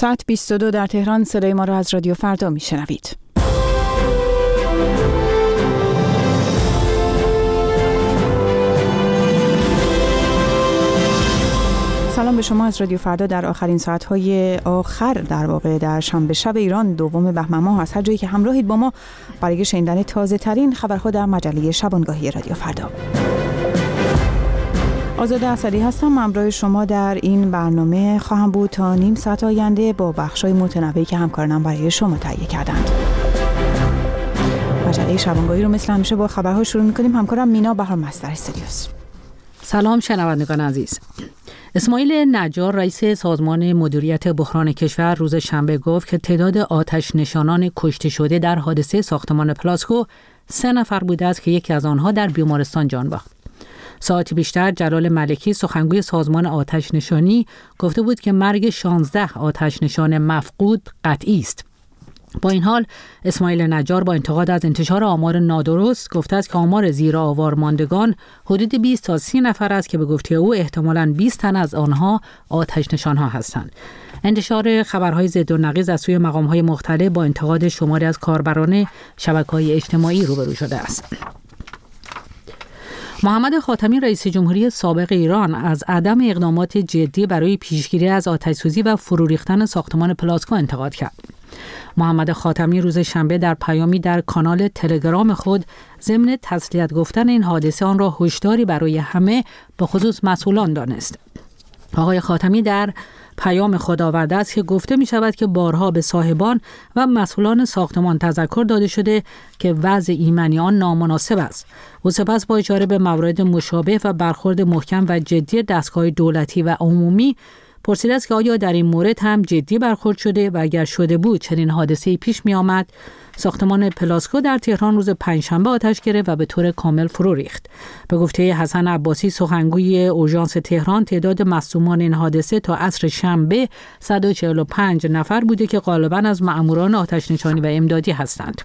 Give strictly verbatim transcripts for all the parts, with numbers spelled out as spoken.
ساعت بیست و دو در تهران. صدای ما را از رادیو فردا میشنوید. سلام به شما از رادیو فردا در آخرین ساعت‌های آخر در واقع در شنبه شب ایران دوم بهمن ماه از هر جایی که همراهید با ما برای شنیدن تازه‌ترین خبرها در مجله شبانگاهی رادیو فردا. آزاده اسدی هستم. همراه شما در این برنامه خواهم بود تا نیم ساعت آینده با بخش‌های متنوعی که همکارانم برای شما تهیه کردند. مجله شبانگاهی رو مثل همیشه با خبرها شروع می‌کنیم. همکارم مینا بهار مصدر استودیوست. سلام شنوندگان عزیز. اسماعیل نجار رئیس سازمان مدیریت بحران کشور روز شنبه گفت که تعداد آتش نشانان کشته شده در حادثه ساختمان پلاسکو سه نفر بوده است که یکی از آنها در بیمارستان جان باخت. ساعتی بیشتر جلال ملکی سخنگوی سازمان آتش نشانی گفته بود که مرگ شانزده آتش نشان مفقود قطعی است. با این حال اسماعیل نجار با انتقاد از انتشار آمار نادرست گفته است که آمار زیر آوار ماندگان حدود بیست تا سی نفر است که به گفته او احتمالاً بیست تن از آنها آتش نشان‌ها هستند. انتشار خبرهای ضد و نقیض از سوی مقام‌های مختلف با انتقاد شماری از کاربران شبکه‌های اجتماعی روبرو شده است. محمد خاتمی رئیس جمهوری سابق ایران از عدم اقدامات جدی برای پیشگیری از آتش‌سوزی و فرو ریختن ساختمان پلاسکو انتقاد کرد. محمد خاتمی روز شنبه در پیامی در کانال تلگرام خود ضمن تسلیت گفتن این حادثه آن را هشداری برای همه به خصوص مسئولان دانست. آقای خاتمی در پیام خود آورده است که گفته می شود که بارها به صاحبان و مسئولان ساختمان تذکر داده شده که وضع ایمنی آن نامناسب است. او سپس با اشاره به موارد مشابه و برخورد محکم و جدی دستگاه دولتی و عمومی پرسیده است که آیا در این مورد هم جدی برخورد شده و اگر شده بود چنین حادثه‌ای پیش می آمد؟ ساختمان پلاسکو در تهران روز پنجشنبه آتش گرفت و به طور کامل فرو ریخت. به گفته حسن عباسی سخنگوی اورژانس تهران تعداد مصدومان این حادثه تا عصر شنبه صد و چهل و پنج نفر بوده که غالباً از مأموران آتش نشانی و امدادی هستند.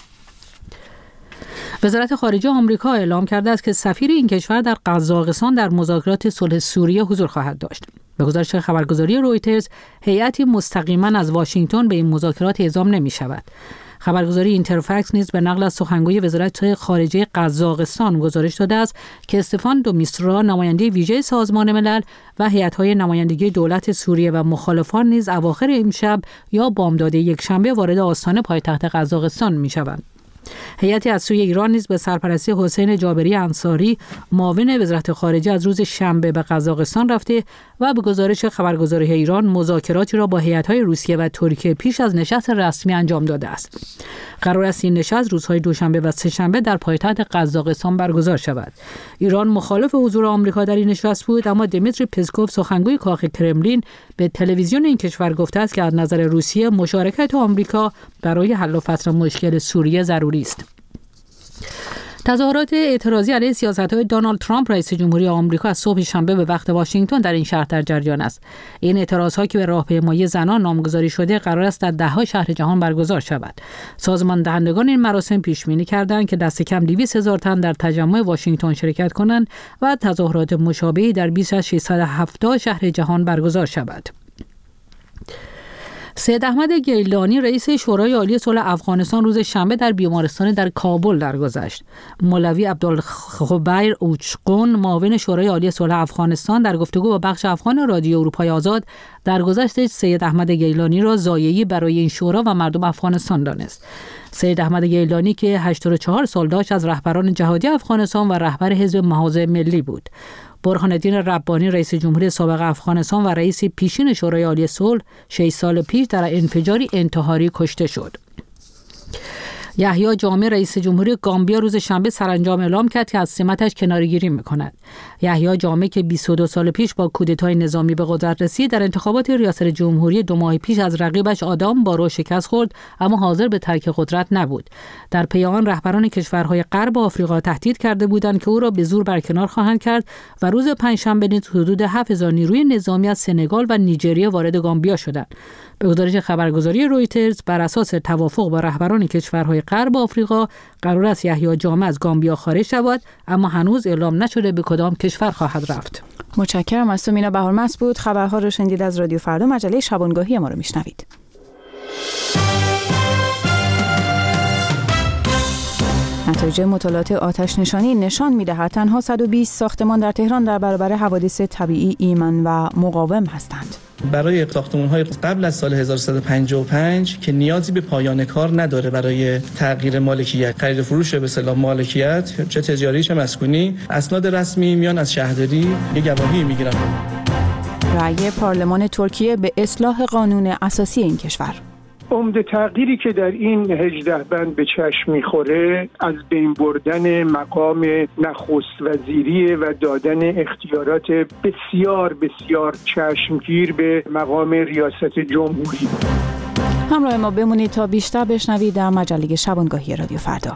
وزارت خارجه آمریکا اعلام کرده است که سفیر این کشور در قزاقستان در مذاکرات صلح سوریه حضور خواهد داشت. به گزارش خبرگزاری رویترز، هیئتی مستقیما از واشنگتن به این مذاکرات اعزام نمی شود. خبرگزاری اینترفکس نیز به نقل از سخنگوی وزارت خارجه قزاقستان گزارش داده است که استفان دومیسترا نماینده ویژه سازمان ملل و هیئت‌های نمایندگی دولت سوریه و مخالفان نیز اواخر امشب یا بامداد یکشنبه وارد آستان پایتخت قزاقستان می‌شوند. هیئتی از سوی ایران نیز به سرپرستی حسین جابری انصاری معاون وزارت خارجه از روز شنبه به قزاقستان رفته و به گزارش خبرگزاری ایران مذاکراتی را با هیئت‌های روسیه و ترکیه پیش از نشست رسمی انجام داده است. قرار است این نشست روزهای دوشنبه و سه‌شنبه در پایتخت قزاقستان برگزار شود. ایران مخالف حضور آمریکا در این نشست بود، اما دمیتری پسکوف سخنگوی کاخ کرملین به تلویزیون این کشور گفته است که از نظر روسیه مشارکت آمریکا برای حل و فصل مشکل سوریه ضروری است. تظاهرات اعتراضی علیه سیاست‌های دونالد ترامپ رئیس جمهوری آمریکا از صبح شنبه به وقت واشنگتن در این شهر در جریان است. این اعتراض‌ها که به راهپیمایی زنان نامگذاری شده قرار است در ده‌ها شهر جهان برگزار شود. سازمان دهندگان این مراسم پیش‌بینی کردند که دست کم دویست هزار تن در تجمع واشنگتن شرکت کنند و تظاهرات مشابهی در بیش از ششصد و هفتاد شهر جهان برگزار شود. سید احمد گیلانی رئیس شورای عالی صلح افغانستان روز شنبه در بیمارستان در کابل درگذشت. مولوی عبدالخبیر اوچقون معاون شورای عالی صلح افغانستان در گفتگو با بخش افغان رادیو اروپای آزاد درگذشت سید احمد گیلانی را ضایعی برای این شورا و مردم افغانستان دانست. سید احمد گیلانی که هشتاد و چهار سال داشت از رهبران جهادی افغانستان و رهبر حزب محاذ ملی بود. برهان الدین ربانی رئیس جمهوری سابق افغانستان و رئیس پیشین شورای عالی صلح شش سال پیش در انفجاری انتحاری کشته شد. یحیی جامع رئیس جمهوری گامبیا روز شنبه سرانجام اعلام کرد که از سمتش کناره‌گیری می‌کند. یحیی جامع که بیست و دو سال پیش با کودتای نظامی به قدرت رسید در انتخابات ریاست جمهوری دو ماه پیش از رقیبش آدام بارو شکست خورد، اما حاضر به ترک قدرت نبود. در پی آن رهبران کشورهای غرب آفریقا تهدید کرده بودند که او را به زور برکنار خواهند کرد و روز پنجشنبه نیز حدود هفت هزار نیروی نظامی از سنگال و نیجریه وارد گامبیا شدند. به گزارش خبرگزاری رویترز بر اساس توافق با رهبران کشورهای غرب آفریقا قرار است یحیی جامع از گامبیا خارج شود، اما هنوز اعلام نشده به کدام کشور خواهد رفت. متشکرم از تو مینا بهارمست بود. خبرها رو شنیدید از رادیو فردا، مجله شبانگاهی ما رو میشنوید. نتایج مطالعات آتش نشانی نشان می‌دهد تنها صد و بیست ساختمان در تهران در برابر حوادث طبیعی ایمن و مقاوم هستند. برای ساختمان‌های قبل از سال هزار و سیصد و پنجاه و پنج که نیازی به پایان کار نداره برای تغییر مالکیت، خرید فروش به اصطلاح مالکیت، چه تجاری چه مسکونی، اسناد رسمی میان از شهرداری یه گواهی میگیرن. رأی پارلمان ترکیه به اصلاح قانون اساسی این کشور. عمده تغییری که در این هجده بند به چشم میخوره از بین بردن مقام نخست وزیری و دادن اختیارات بسیار بسیار چشمگیر به مقام ریاست جمهوری. همراه ما بمونید تا بیشتر بشنوید در مجله شبانگاهی رادیو فردا.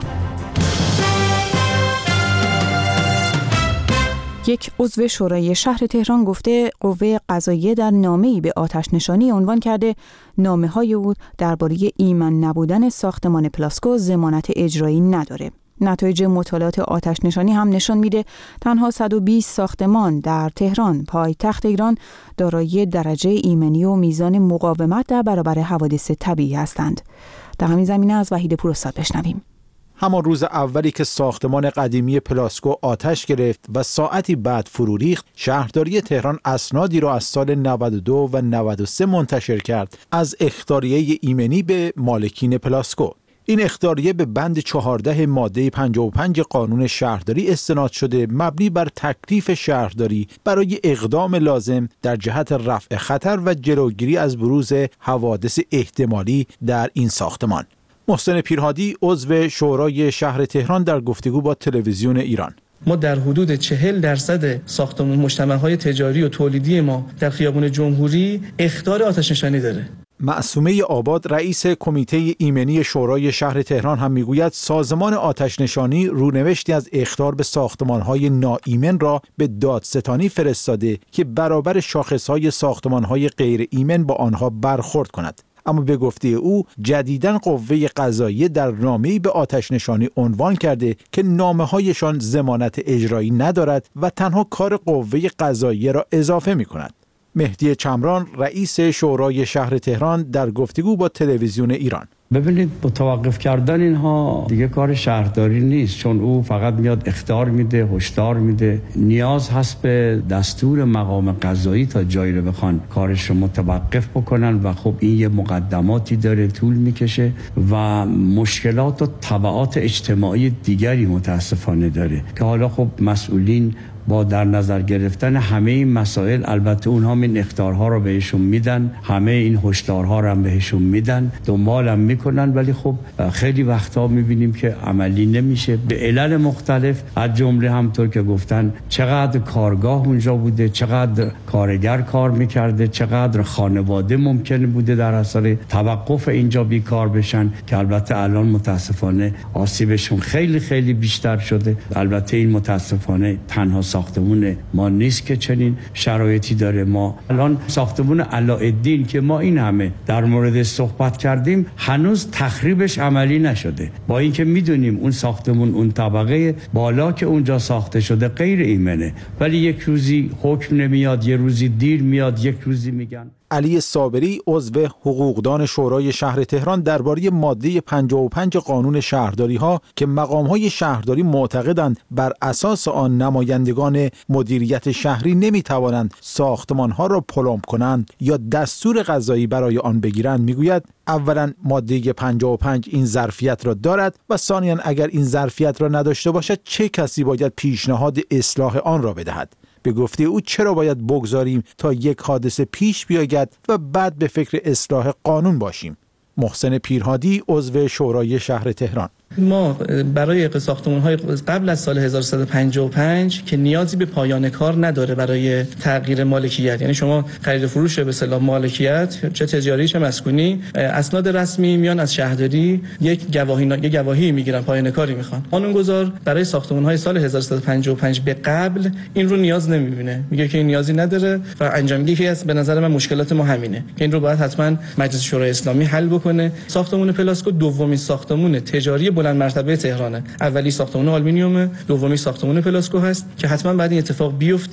یک عضو شورای شهر تهران گفته قوه قضاییه در نامه‌ای به آتش نشانی عنوان کرده نامه‌های او درباره ایمن نبودن ساختمان پلاسکو ضمانت اجرایی نداره. نتایج مطالعات آتش نشانی هم نشان میده تنها صد و بیست ساختمان در تهران پایتخت ایران دارای درجه ایمنی و میزان مقاومت در برابر حوادث طبیعی هستند. در همین زمینه از وحید پوراستاد بشنویم. همان روز اولی که ساختمان قدیمی پلاسکو آتش گرفت و ساعتی بعد فرو ریخت، شهرداری تهران اسنادی را از سال نود و دو و نود و سه منتشر کرد از اخطاریه ایمنی به مالکین پلاسکو. این اخطاریه به بند چهارده ماده پنجاه و پنج قانون شهرداری استناد شده، مبنی بر تکلیف شهرداری برای اقدام لازم در جهت رفع خطر و جلوگیری از بروز حوادث احتمالی در این ساختمان. محسن پیرهادی عضو شورای شهر تهران در گفتگو با تلویزیون ایران: ما در حدود چهل درصد ساختمان مجتمع‌های تجاری و تولیدی ما در خیابان جمهوری اخطار آتش نشانی داره. معصومه آباد رئیس کمیته ایمنی شورای شهر تهران هم میگوید سازمان آتش نشانی رونوشتی از اخطار به ساختمان‌های ناایمن را به دادستانی فرستاده که برابر شاخص‌های ساختمان‌های غیر ایمن با آنها برخورد کند. اما به گفته او جدیداً قوه قضاییه در نامه‌ای به آتش نشانی عنوان کرده که نامه‌هایشان ضمانت اجرایی ندارد و تنها کار قوه قضاییه را اضافه می‌کند. مهدی چمران رئیس شورای شهر تهران در گفتگو با تلویزیون ایران: ببینید متوقف کردن اینها دیگه کار شهرداری نیست، چون او فقط میاد اخطار میده، هشدار میده. نیاز هست به دستور مقام قضایی تا جایی رو بخوان کارش رو متوقف بکنن و خب این یه مقدماتی داره، طول میکشه و مشکلات و تبعات اجتماعی دیگری متاسفانه داره که حالا خب مسئولین با در نظر گرفتن همه این مسائل، البته اونها این اخطارها رو بهشون میدن، همه این هشدارها رو هم بهشون میدن، دنبال هم میکنن، ولی خب خیلی وقتا میبینیم که عملی نمیشه به علل مختلف، از جمله همطور که گفتن چقدر کارگاه اونجا بوده، چقدر کارگر کار میکرده، چقدر خانواده ممکنه بوده در اثر توقف اینجا بیکار بشن که البته الان متاسفانه آسیبشون خیلی خیلی بیشتر شده. البته این متاسفانه تنها ساختمون ما نیست که چنین شرایطی داره. ما الان ساختمون علاءالدین که ما این همه در مورد صحبت کردیم هنوز تخریبش عملی نشده، با اینکه میدونیم اون ساختمون اون طبقه بالا که اونجا ساخته شده غیر ایمنه، ولی یک روزی حکم نمیاد، یک روزی دیر میاد، یک روزی میگن. علی صابری عضو حقوقدان شورای شهر تهران درباره ماده پنجاه و پنج قانون شهرداری ها که مقام‌های شهرداری معتقدند بر اساس آن نمایندگان مدیریت شهری نمی‌توانند ساختمان‌ها را پلمب کنند یا دستور قضایی برای آن بگیرند میگوید: اولا ماده پنجاه و پنج این ظرفیت را دارد و ثانیاً اگر این ظرفیت را نداشته باشد چه کسی باید پیشنهاد اصلاح آن را بدهد؟ به گفته او چرا باید بگذاریم تا یک حادثه پیش بیاید و بعد به فکر اصلاح قانون باشیم؟ محسن پیرهادی عضو شورای شهر تهران: ما برای ساختمان‌های قبل از سال هزار و سیصد و پنجاه و پنج که نیازی به پایان کار نداره برای تغییر مالکیت، یعنی شما خرید فروش به اصطلاح مالکیت چه تجاری چه مسکونی، اسناد رسمی میان از شهرداری یک گواهی یک گواهی میگیرن، پایان کاری میخوان. قانونگذار برای ساختمان‌های سال هزار و سیصد و پنجاه و پنج به قبل این رو نیاز نمیبینه، میگه که این نیازی نداره و انجام میده. که از به نظر من مشکلات ما همینه که این رو باید حتما مجلس شورای اسلامی حل بکنه. ساختمان پلاسکو دومین ساختمان تجاری بلند مرتبه تهرانه. اولی ساختمان آلومینیوم، دومی ساختمان پلاسکو هست که حتما بعد این اتفاق بیفته.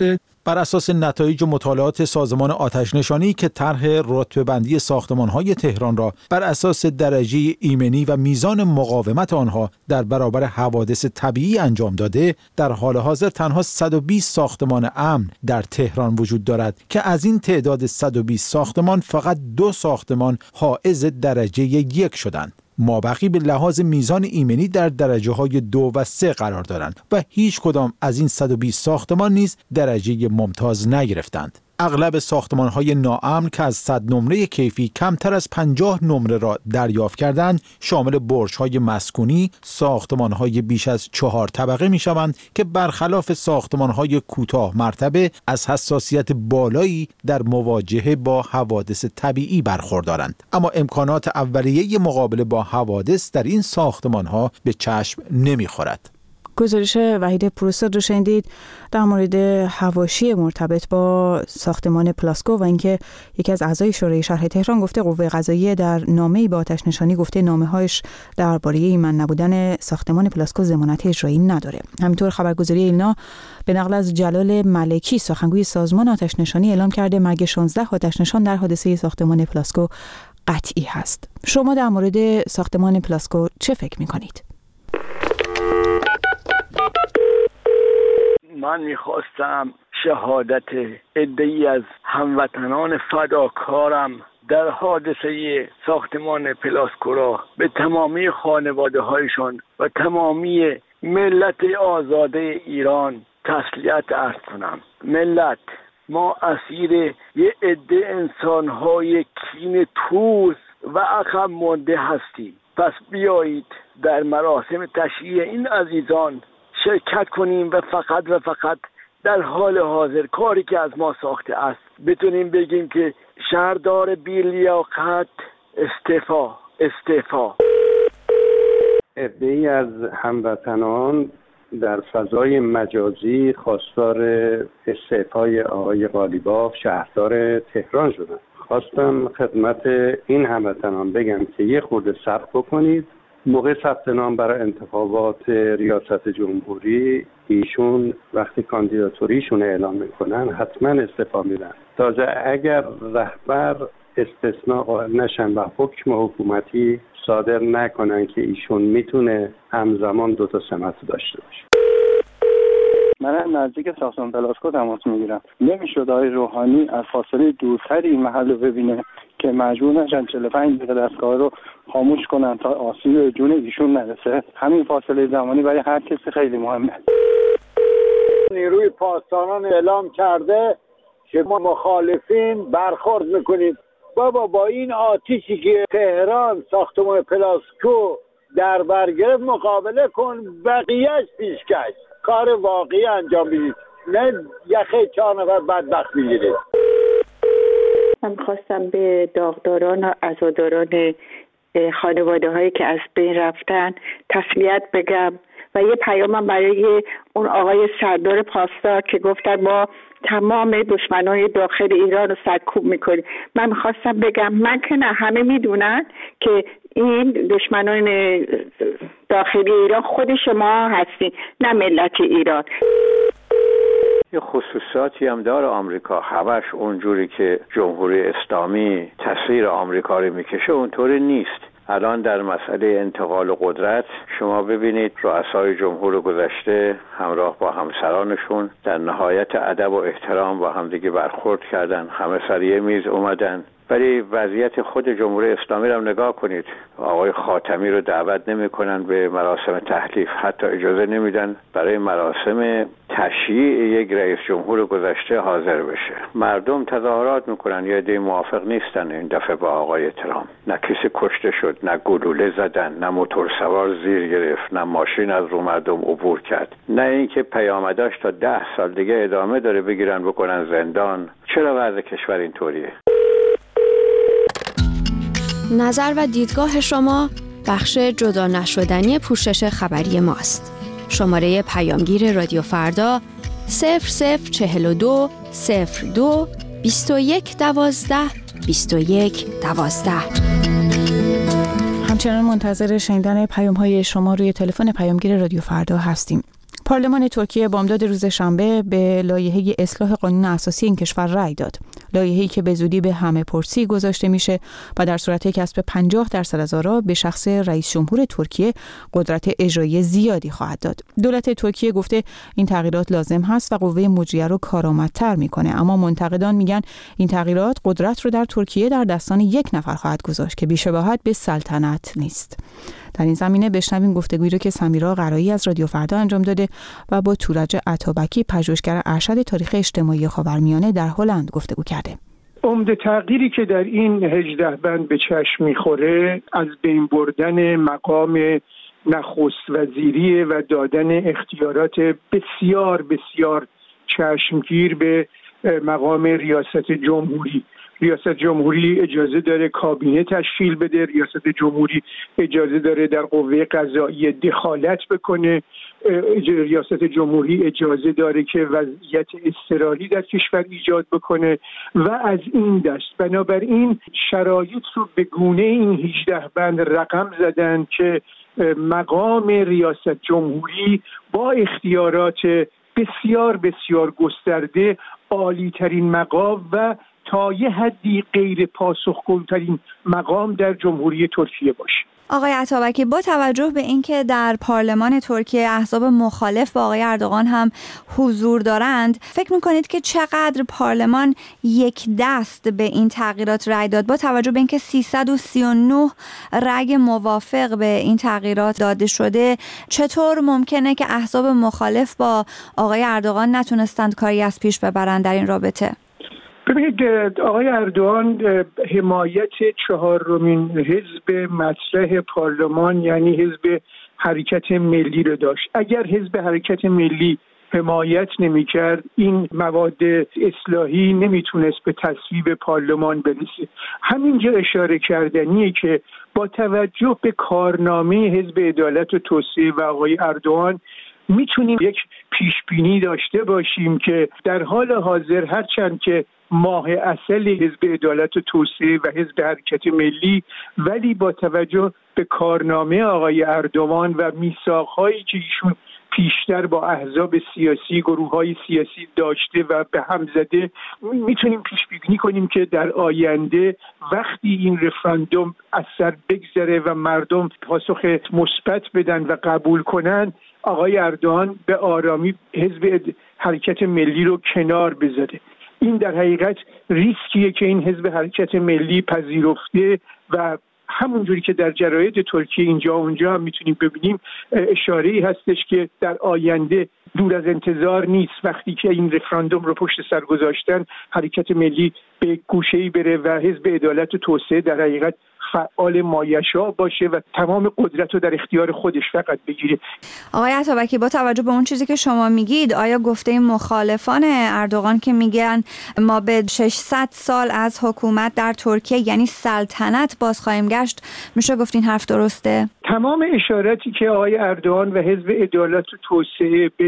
بر اساس نتایج مطالعات سازمان آتش‌نشانی که طرح رتبه‌بندی ساختمان‌های تهران را بر اساس درجه ایمنی و میزان مقاومت آنها در برابر حوادث طبیعی انجام داده، در حال حاضر تنها صد و بیست ساختمان امن در تهران وجود دارد که از این تعداد صد و بیست ساختمان فقط دو ساختمان حائز درجه یک شدند. مابقی به لحاظ میزان ایمنی در درجه های دو و سه قرار دارند و هیچ کدام از این صد و بیست ساختمان نیز درجه ممتاز نگرفتند. اغلب ساختمان‌های ناامن که از صد نمره کیفی کمتر از پنجاه نمره را دریافت کردند، شامل برج‌های مسکونی، ساختمان‌های بیش از چهار طبقه می‌شوند که برخلاف ساختمان‌های کوتاه مرتبه از حساسیت بالایی در مواجهه با حوادث طبیعی برخوردارند. اما امکانات اولیه مقابله با حوادث در این ساختمان‌ها به چشم نمی‌خورد. گزارش وحید پروستاد رو شنیدید در مورد حواشی مرتبط با ساختمان پلاسکو و اینکه یکی از اعضای شورای شهر تهران گفته قوه قضاییه در نامه‌ای به آتش نشانی گفته نامه‌هایش درباره ایمن نبودن ساختمان پلاسکو ضمانت اجرایی نداره. همینطور خبرگزاری ایلنا به نقل از جلال ملکی سخنگوی سازمان آتش نشانی اعلام کرده مرگ شانزده آتش نشان در حادثه ساختمان پلاسکو قطعی هست. شما در مورد ساختمان پلاسکو چه فکر می‌کنید؟ من میخواستم شهادت عده‌ای از هموطنان فداکارم در حادثه ساختمان پلاسکو را به تمامی خانواده هایشان و تمامی ملت آزاده ایران تسلیت عرض کنم. ملت، ما اسیر یه عده انسانهای کین توز و عقب مانده هستیم. پس بیایید در مراسم تشییع این عزیزان شرکت کنیم و فقط و فقط در حال حاضر کاری که از ما ساخته است بتونیم بگیم که شهردار بی‌لیاقت استعفا استعفا. عده‌ای از هموطنان در فضای مجازی خواستار استعفای آقای قالیباف شهردار تهران شدند. خواستم خدمت این هموطنان بگم که یه خورده صبر بکنید. موقع ثبت نام برای انتخابات ریاست جمهوری ایشون وقتی کاندیداتوریشون اعلام میکنن حتما استعفا میدن. تازه اگر رهبر استثناء قائل نشن و حکم حکومتی صادر نکنن که ایشون میتونه همزمان دو تا سمت داشته باشه. من نزدیک ساختمان پلاسکو تماس میگیرم. نمیشد آقای روحانی از فاصله دورتری این محل رو ببینه که مجبور نشن چهل و پنج دقیقه دستگاه رو خاموش کنن تا آسیب به جون ایشون نرسه. همین فاصله زمانی برای هر کسی خیلی مهمه. نیروی پاسداران اعلام کرده که ما مخالفین برخورد میکنیم. بابا با این آتیشی که تهران ساختمان پلاسکو در بر گرفت مقابله کن، بقیهش پیشکش. کار واقعی انجام بدید، نه یخه چهار نفر بدبخت میگیرید. من خواستم به داغداران و عزاداران خانواده هایی که از بین رفتن تسلیت بگم و یه پیامم برای اون آقای سردار پاسدار که گفتن ما تمام دشمنای داخل ایران رو سرکوب میکنیم. من میخواستم بگم من که نه، همه میدونن که این دشمنان داخلی ایران خود شما هستین، نه ملت ایران. یه خصوصیاتی هم داره آمریکا، همش اونجوری که جمهوری اسلامی تصویر آمریکا رو میکشه اونطوری نیست. الان در مسئله انتقال قدرت شما ببینید رؤسای جمهور گذشته همراه با همسرانشون در نهایت ادب و احترام با همدیگه برخورد کردن، همه سر یه میز اومدن. ولی وضعیت خود جمهوری اسلامی رو نگاه کنید. آقای خاتمی رو دعوت نمی‌کنن به مراسم تحلیف، حتی اجازه نمیدن برای مراسم تشییع یک رئیس جمهور گذشته حاضر بشه. مردم تظاهرات میکنن، یه عده موافق نیستن این دفعه با آقای ترامپ. نه کسی کشته شد، نه گلوله زدن، نه موتور سوار زیر گرفت، نه ماشین از رو مردم عبور کرد، نه اینکه پیامداش تا ده سال دیگه ادامه داره بگیرن بکنن زندان. چرا وضع کشور اینطوریه؟ نظر و دیدگاه شما بخش جدا نشدنی پوشش خبری ماست. شماره پیامگیر رادیو فردا صفر صفر چهل و دو صفر دو بیست و یک دوازده بیست و یک دوازده. همچنان منتظر شنیدن پیام‌های شما روی تلفن پیامگیر رادیو فردا هستیم. پارلمان ترکیه بامداد روز شنبه به لایحه اصلاح قانون اساسی این کشور رأی داد. لایحه‌ای که به زودی به همه پرسی گذاشته میشه و در صورت کسب پنجاه درصد از آرا به شخص رئیس جمهور ترکیه قدرت اجرایی زیادی خواهد داد. دولت ترکیه گفته این تغییرات لازم هست و قوه مجریه رو کارآمدتر میکنه، اما منتقدان میگن این تغییرات قدرت رو در ترکیه در دستان یک نفر خواهد گذاشت که بی‌شباهت به سلطنت نیست. در این زمینه بشنویم گفتگویی رو که سمیرا قرایی از رادیو فردا انجام داده و با تورج عطابکی پژوهشگر ارشد تاریخ اجتماعی خاورمیانه در هلند گفتگو کرده. عمده تغییری که در این هجده بند به چشم میخوره از بین بردن مقام نخست وزیری و دادن اختیارات بسیار بسیار چشمگیر به مقام ریاست جمهوری. ریاست جمهوری اجازه داره کابینه تشکیل بده، ریاست جمهوری اجازه داره در قوه قضاییه دخالت بکنه، ریاست جمهوری اجازه داره که وضعیت اضطراری در کشور ایجاد بکنه و از این دست. بنابراین شرایط رو به گونه این هجده بند رقم زدن که مقام ریاست جمهوری با اختیارات بسیار بسیار گسترده عالی ترین مقام و تا یه حدی غیر پاسخگوترین مقام در جمهوری ترکیه باشه. آقای عطابکی، با توجه به اینکه در پارلمان ترکیه احزاب مخالف با آقای اردوغان هم حضور دارند، فکر می‌کنید که چقدر پارلمان یک دست به این تغییرات رأی داد؟ با توجه به اینکه سیصد و سی و نه رأی موافق به این تغییرات داده شده، چطور ممکنه که احزاب مخالف با آقای اردوغان نتونستند کاری از پیش ببرند در این رابطه؟ ببینید، آقای اردوغان حمایت چهارمین حزب مطرح پارلمان یعنی حزب حرکت ملی رو داشت. اگر حزب حرکت ملی حمایت نمی‌کرد این مواد اصلاحی نمیتونست به تصویب پارلمان برسه. همینجا اشاره کردنیه که با توجه به کارنامه حزب عدالت و توسعه و آقای اردوغان میتونیم یک پیشبینی داشته باشیم که در حال حاضر هرچند که ماه اصل حزب عدالت و توسعه و حزب حرکت ملی، ولی با توجه به کارنامه آقای اردوغان و میثاق‌هایی که ایشون پیشتر با احزاب سیاسی، گروه‌های سیاسی داشته و به هم زده، میتونیم پیش بینی کنیم که در آینده وقتی این رفراندوم از سر بگذره و مردم پاسخ مثبت بدن و قبول کنن، آقای اردوغان به آرامی حزب حرکت ملی رو کنار بذاره. این در حقیقت ریسکیه که این حزب حرکت ملی پذیرفته و همونجوری که در جراید ترکیه اینجا اونجا هم میتونیم ببینیم اشاره‌ای هستش که در آینده دور از انتظار نیست وقتی که این رفراندوم رو پشت سر گذاشتن حرکت ملی به گوشه‌ای بره و حزب عدالت و توسعه در حقیقت فعال مایشا باشه و تمام قدرت رو در اختیار خودش فقط بگیره. آقای عطابکی، با توجه به اون چیزی که شما میگید، آیا گفته مخالفان اردوغان که میگن ما به ششصد سال از حکومت در ترکیه یعنی سلطنت باز خواهیم گشت، میشه گفت این حرف درسته؟ تمام اشاراتی که آقای اردوغان و حزب عدالت و توسعه به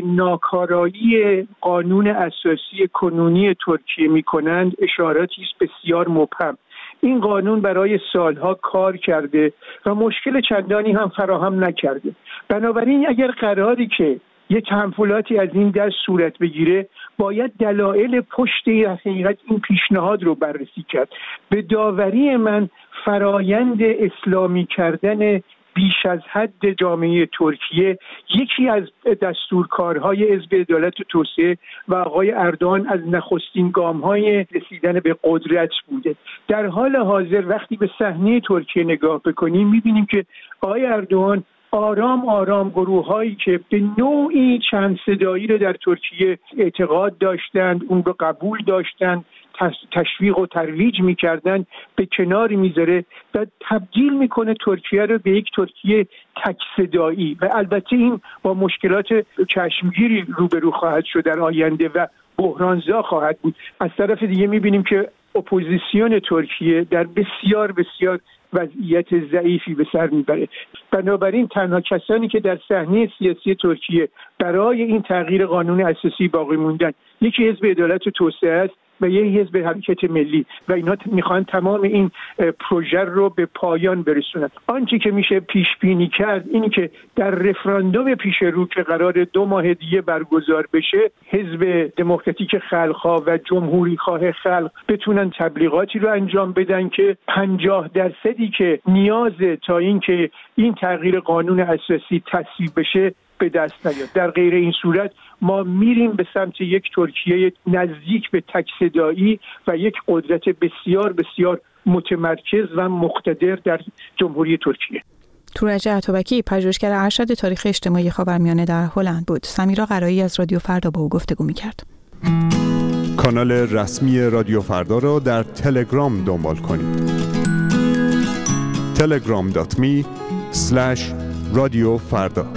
ناکارایی قانون اساسی کنونی ترکیه میکنند اشاراتی است بسیار مبهم. این قانون برای سالها کار کرده و مشکل چندانی هم فراهم نکرده. بنابراین اگر قراری که یه تحملاتی از این دست صورت بگیره، باید دلایل پشت حقیقت این پیشنهاد رو بررسی کرد. به داوری من فرایند اسلامی کردن بیش از حد جامعه ترکیه یکی از دستورکارهای حزب عدالت و توسعه و آقای اردوغان از نخستین گام‌های رسیدن به قدرت بوده. در حال حاضر وقتی به صحنه ترکیه نگاه بکنیم می‌بینیم که آقای اردوغان آرام آرام گروه‌هایی که به نوعی چند صدایی رو در ترکیه اعتقاد داشتند، اون رو قبول داشتند، تشویق و ترویج می‌کردن، به کناری میذاره و تبدیل میکنه ترکیه رو به یک ترکیه تک صدایی و البته این با مشکلات چشمگیری روبرو خواهد شد در آینده و بحرانزا خواهد بود. از طرف دیگه می‌بینیم که اپوزیسیون ترکیه در بسیار بسیار وضعیت ضعیفی به سر میبره. بنابراین تنها کسانی که در صحنه سیاسی ترکیه برای این تغییر قانون اساسی باقی موندن، یکی حزب عدالت و توسعه است و یه حزب حرکت ملی و اینا میخوان تمام این پروژه رو به پایان برسونن. آنچه که میشه پیش بینی کرد اینی که در رفراندوم پیش رو که قرار دو ماه دیگه برگزار بشه، حزب دموکراتیک خلق‌ها و جمهوری خواه خلق بتونن تبلیغاتی رو انجام بدن که پنجاه درصدی که نیازه تا اینکه این تغییر قانون اساسی تصویب بشه به دست نیاد. در غیر این صورت ما میریم به سمت یک ترکیه نزدیک به تک‌صدایی و یک قدرت بسیار بسیار متمرکز و مقتدر در جمهوری ترکیه. تورج اتابکی، پژوهشگر ارشد تاریخ اجتماعی خاورمیانه در هلند بود. سمیرا قرایی از رادیو فردا با او گفتگو می‌کرد. کانال رسمی رادیو فردا را در تلگرام دنبال کنید. تلگرام دات می اسلش رادیو فردا.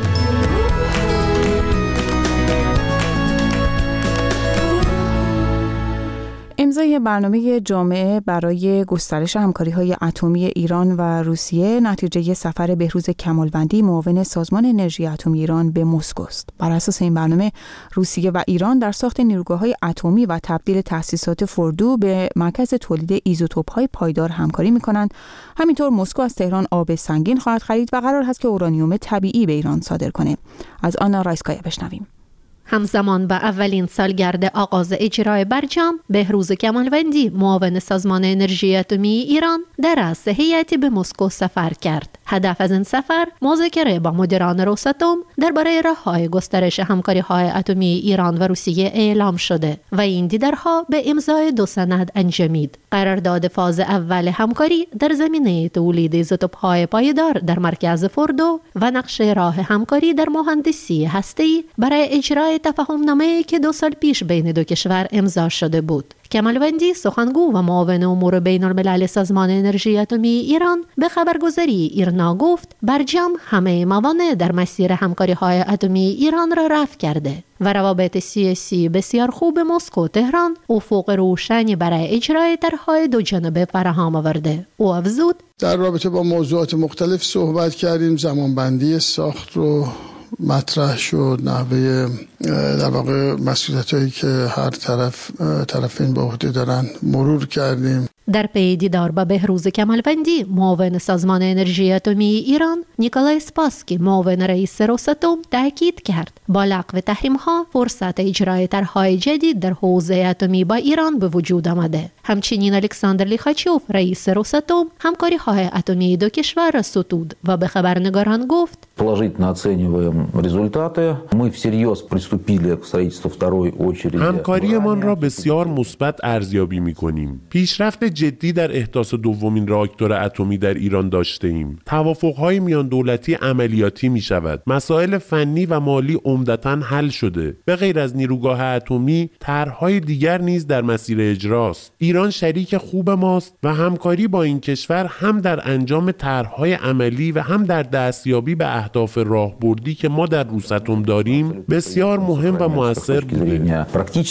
امضای برنامه جامعه برای گسترش همکاری‌های اتمی ایران و روسیه نتیجه سفر بهروز کمالوندی، معاون سازمان انرژی اتمی ایران به مسکو است. بر اساس این برنامه روسیه و ایران در ساخت نیروگاه‌های اتمی و تبدیل تأسیسات فوردو به مرکز تولید ایزوتوپ‌های پایدار همکاری می‌کنند. همینطور مسکو از تهران آب سنگین خواهد خرید و قرار هست که اورانیوم طبیعی به ایران صادر کنه. از آنا رایسکایا بشنویم. همزمان با اولین سالگرد آغاز اجرای برجام، بهروز کمالوندی، معاون سازمان انرژی اتمی ایران، در رأس هیئتی به مسکو سفر کرد. هدف از این سفر مذاکره با مدیران روساتوم درباره راه‌های گسترش همکاری‌های اتمی ایران و روسیه اعلام شده و این دیدارها به امضای دو سند انجامید. قرارداد فاز اول همکاری در زمینه تولید ایزوتوپ‌های پایدار در مرکز فوردو و نقشه راه همکاری در مهندسی هسته‌ای برای اجرای تفاهم‌نامه‌ای که دو سال پیش بین دو کشور امضا شده بود. کمالوندی، سخنگو و معاون امور بین الملل سازمان انرژی اتمی ایران، به خبرگزاری ایرنا گفت برجام همه موانع در مسیر همکاری‌های اتمی ایران را رفع کرده و روابط سیاسی بسیار خوب مسکو تهران افق روشنی برای اجرای طرح‌های دو جانبه فراهم آورده. او افزود: در رابطه با موضوعات مختلف صحبت کردیم، زمانبندی ساخت رو مطرح شد، نحوه در واقع مسئولیتایی که هر طرف طرفین به عهده دارن مرور کردیم. در پی دیدار با بهروز کمالوندی، معاون سازمان انرژی اتمی ایران، نیکولای سپاسکی، معاون رئیس روساتوم، تاکید کرد با لغو تحریم‌ها فرصت اجرای طرح‌های جدید در حوزه اتمی با ایران به وجود آمده. همچنین الکساندر لیخاچوف، رئیس روساتوم، همکاری‌های اتمی دو کشور را ستود و به خبرنگاران گفت: положительно оцениваем результаты. Мы всерьез приступили к строительству второй очереди. همکاریمان را بسیار مثبت ارزیابی می‌کنیم. پیشرفت جدی در احداث دومین راکتور اتمی در ایران داشته‌ایم. توافق‌های میان دولتی عملیاتی می‌شود. مسائل فنی و مالی عمدتاً حل شده. به غیر از نیروگاه اتمی، طرح‌های دیگر نیز در مسیر اجراست. ایران شریک خوب ماست و همکاری با این کشور هم در انجام طرح‌های عملی و هم در دستیابی به اهداف راهبردی که ما در روساتوم داریم بسیار مهم و مؤثر بوده.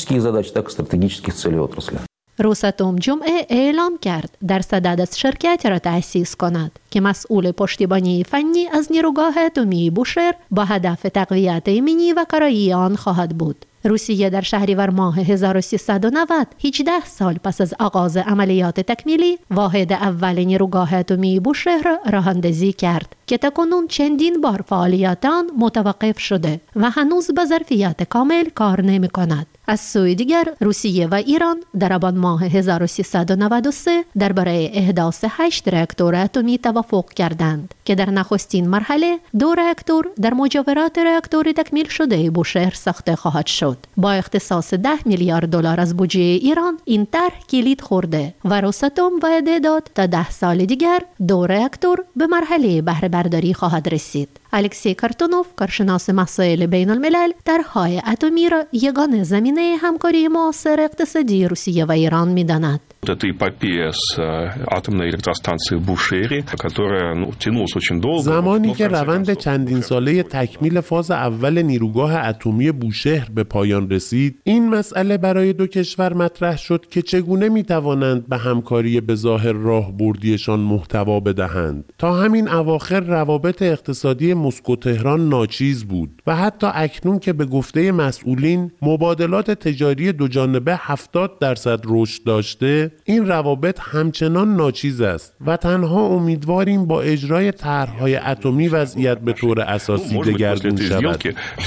روساتوم جمعه اعلام کرد در صدد از شرکت را تأسیس کند که مسئول پشتیبانی فنی از نیروگاه اتمی بوشهر با هدف تقویت ایمنی و کارایی آن خواهد بود. روسیه در شهریور ماه هزار و سیصد و نود، هجده سال پس از آغاز عملیات تکمیلی، واحد اول نیروگاه اتمی بوشهر راه اندازی کرد که تاکنون چندین بار فعالیت آن متوقف شده و هنوز به ظرفیت کامل کار نمی کند. از سوی دیگر، روسیه و ایران در آبان ماه هزار و سیصد و نود و سه درباره احداث هشت راکتور اتمی توافق کردند که در نخستین مرحله دو راکتور در مجاورات راکتور تکمیل شده بوشهر ساخته خواهد شد. با اختصاص ده میلیارد دلار از بودجه ایران، این طرح کلید خورده و روساتوم وعده داد تا ده سال دیگر دو راکتور به مرحله بهره برداری خواهد رسید. الکسی کارتونوف، کارشناس مسائل بین الملل، طرح‌های اتمی را یگانه زمینه همکاری معاصر اقتصادی روسیه و ایران می‌داند. Это эпопея с атомной электростанцией Бушери, которая ну, тянулась очень долго. زمانی که روند چندین ساله تکمیل فاز اول نیروگاه اتمی بوشهر به پایان رسید، این مسئله برای دو کشور مطرح شد که چگونه میتوانند به همکاری به ظاهر راهبردیشان محتوا بدهند. تا همین اواخر روابط اقتصادی مسکو تهران ناچیز بود و حتی اکنون که به گفته مسئولین مبادلات تجاری دو جانبه هفتاد درصد رشد داشته، این روابط همچنان ناچیز است و تنها امیدواریم با اجرای طرح‌های اتمی وضعیت به طور اساسی دگرگون شود.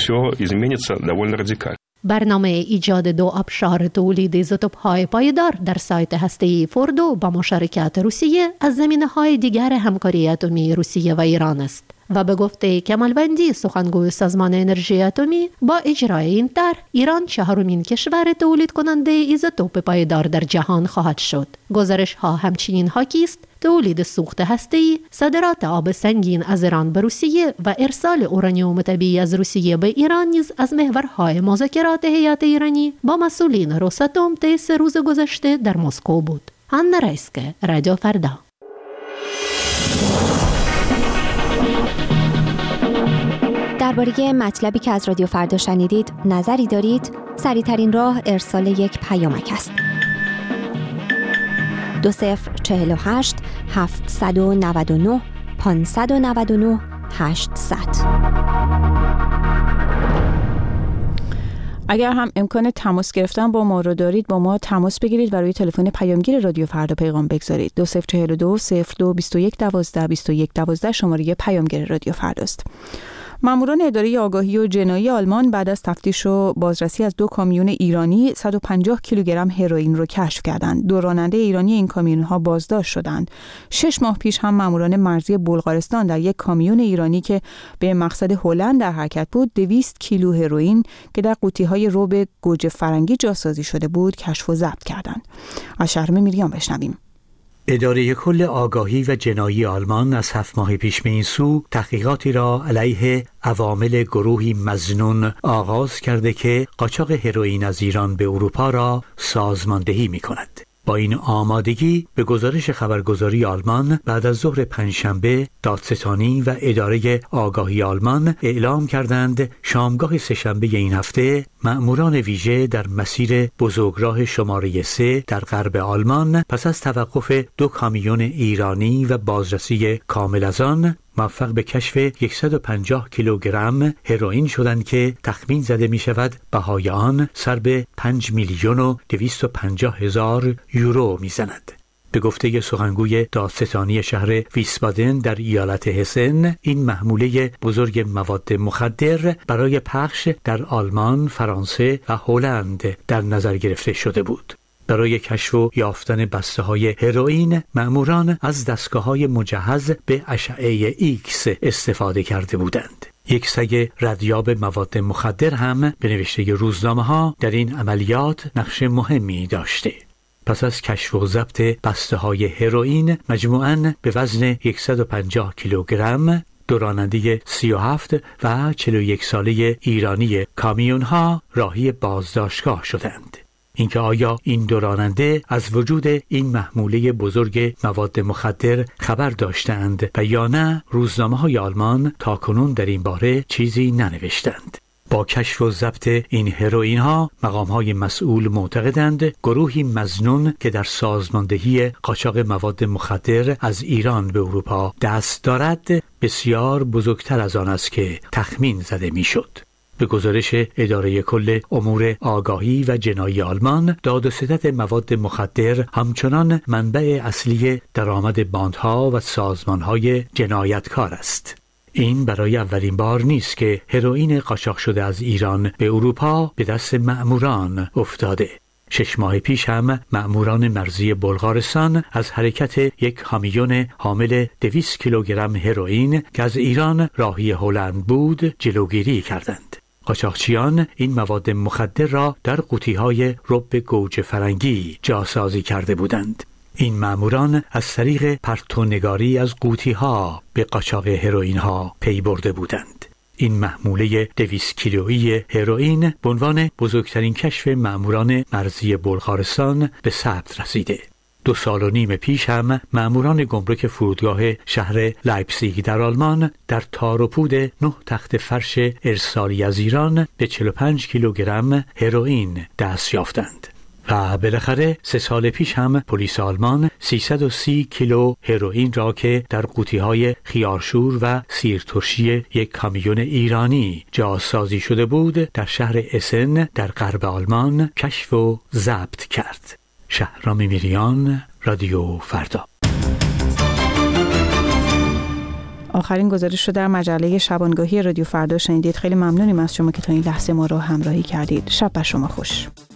برنامه ایجاد دو آبشار تولید ایزوتوپ‌های پایدار در سایت هسته‌ای فوردو با مشارکت روسیه از زمینه‌های دیگر همکاری اتمی روسیه و ایران است و به گفته کمالوندی سخنگوی سازمان انرژی اتمی با اجرای این طرح ایران چهارمین کشور تولید کننده ایزوتوپ پایدار در جهان خواهد شد. گزارش ها همچنین حاکی است تولید سوخت هسته‌ای، صادرات آب سنگین از ایران به روسیه و ارسال اورانیوم طبیعی از روسیه به ایران نیز از محورهای مذاکرات هیئت ایرانی با مسئولین روساتوم طی سه روز گذشته در مسکو بود. آنا رایسکه، رادیو فردا. درباره مطلبی که از رادیو فردا شنیدید نظری دارید؟ سریع‌ترین راه ارسال یک پیامک است. دو صفر چهل و هشت هفتصد و نود و نه پانصد و نود و نه هشتصد. اگر هم امکان تماس گرفتن با ما رو دارید با ما تماس بگیرید و روی تلفن پیامگیر رادیو فردا پیغام بگذارید. دو صفر چهل و دو صفر دو بیست و یک دوازده بیست و یک دوازده شماره پیامگیر رادیو فرداست. ماموران اداره آگاهی و جنایی آلمان بعد از تفتیش و بازرسی از دو کامیون ایرانی صد و پنجاه کیلوگرم هروئین رو کشف کردند. دو راننده ایرانی این کامیون‌ها بازداشت شدند. شش ماه پیش هم ماموران مرزی بلغارستان در یک کامیون ایرانی که به مقصد هلند در حرکت بود دویست کیلو هروئین که در قوطی‌های رب گوجه فرنگی جاسازی شده بود کشف و ضبط کردند. از شهرام میریان بشنویم. اداره کل آگاهی و جنایی آلمان از هفت ماه پیش به این سو تحقیقاتی را علیه عوامل گروهی مظنون آغاز کرده که قاچاق هروئین از ایران به اروپا را سازماندهی می کند. با این آمادگی به گزارش خبرگزاری آلمان بعد از ظهر پنجشنبه دادستانی و اداره آگاهی آلمان اعلام کردند شامگاه سه‌شنبه این هفته مأموران ویژه در مسیر بزرگراه شماره سه در غرب آلمان پس از توقف دو کامیون ایرانی و بازرسی کامل از آن موفق به کشف صد و پنجاه کیلوگرم هروئین شدند که تخمین زده می شود بهای آن سر به پنج میلیون و دویست و پنجاه هزار یورو می زند. به گفته سخنگوی دادستانی شهر ویسبادن در ایالت هسن، این محموله بزرگ مواد مخدر برای پخش در آلمان، فرانسه و هلند در نظر گرفته شده بود. برای کشف و یافتن بسته‌های هروئین، مأموران از دستگاه‌های مجهز به اشعه ایکس استفاده کرده بودند. یک سگ ردیاب مواد مخدر هم به نوشته روزنامه‌ها در این عملیات نقش مهمی داشته. پس از کشف و ضبط بسته‌های هروئین مجموعاً به وزن صد و پنجاه کیلوگرم، دو راننده سی و هفت و چهل و یک ساله ایرانی کامیون‌ها راهی بازداشتگاه شدند. اینکه آیا این دو راننده از وجود این محموله بزرگ مواد مخدر خبر داشتند و یا نه، روزنامه‌های آلمان تاکنون در این باره چیزی ننوشتند. با کشف و ضبط این هروئین ها مقام‌های مسئول معتقدند گروهی مظنون که در سازماندهی قاچاق مواد مخدر از ایران به اروپا دست دارد بسیار بزرگتر از آن است که تخمین زده میشد. به گزارش اداره کل امور آگاهی و جنایی آلمان، داد و ستد مواد مخدر همچنان منبع اصلی درآمد باندها و سازمانهای جنایتکار است. این برای اولین بار نیست که هروئین قاچاق شده از ایران به اروپا به دست مأموران افتاده. شش ماه پیش هم مأموران مرزی بلغارستان از حرکت یک کامیون حامل دویست کیلوگرم هروئین که از ایران راهی هلند بود جلوگیری کردند. قاچاقچیان این مواد مخدر را در قوطی‌های رب گوجه فرنگی جاسازی کرده بودند. این مأموران از طریق پرتونگاری از قوطی‌ها به قاچاق هروئین ها پی برده بودند. این محموله دویست کیلویی هروئین به عنوان بزرگترین کشف مأموران مرزی بلغارستان به ثبت رسیده. دو سال و نیم پیش هم مأموران گمرک فرودگاه شهر لایپزیگ در آلمان در تار و پود نه تخت فرش ارسالی از ایران به چهل و پنج کیلوگرم هروئین دست یافتند. و بالاخره سه سال پیش هم پلیس آلمان سیصد و سی کیلو هروئین را که در قوطی‌های خیارشور و سیرترشی یک کامیون ایرانی جاسازی شده بود در شهر اسن در غرب آلمان کشف و ضبط کرد. شهرام میریان، رادیو فردا. آخرین گزارش رو در مجله شبانگاهی رادیو فردا شنیدید. خیلی ممنونیم از شما که تا این لحظه ما رو همراهی کردید. شب بر شما خوش.